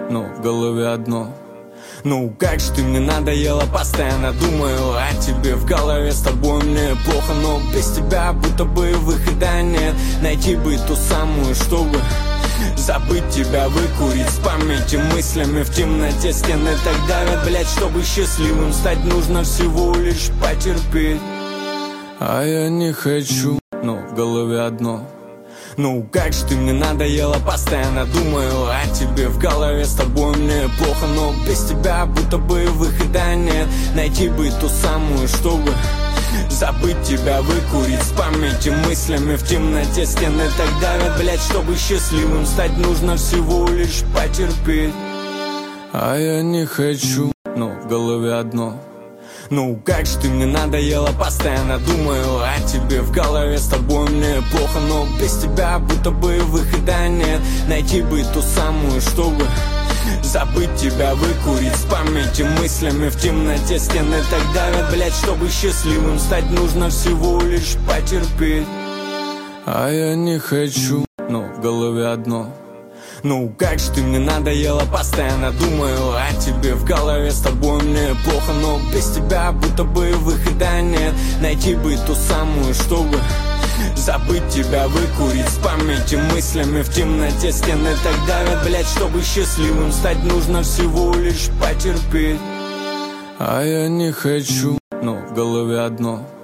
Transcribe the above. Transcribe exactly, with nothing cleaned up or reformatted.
но в голове одно. Ну как же ты мне надоела, постоянно думаю о тебе. В голове с тобой мне плохо, но без тебя будто бы выхода нет. Найти бы ту самую, чтобы забыть тебя, выкурить с памяти мыслями. В темноте стены так давят, блять, чтобы счастливым стать, нужно всего лишь потерпеть. А я не хочу, но в голове одно. Ну как же ты мне надоела, постоянно думаю о тебе. В голове с тобой мне плохо, но без тебя будто бы выхода нет. Найти бы ту самую, чтобы забыть тебя, выкурить с памяти мыслями. В темноте стены так давят, блять, чтобы счастливым стать, нужно всего лишь потерпеть. А я не хочу, но в голове одно. Ну как же ты мне надоела, постоянно думаю о тебе. В голове с тобой мне плохо, но без тебя будто бы выхода нет. Найти бы ту самую, чтобы забыть тебя, выкурить с памяти мыслями. В темноте стены так давят, блять, чтобы счастливым стать, нужно всего лишь потерпеть. А я не хочу, но в голове одно. Ну как же ты мне надоела, постоянно думаю о тебе. В голове с тобой мне плохо, но без тебя будто бы выхода нет. Найти бы ту самую, чтобы забыть тебя, выкурить с памяти мыслями. В темноте стены так давят, блять, чтобы счастливым стать, нужно всего лишь потерпеть. А я не хочу, но в голове одно.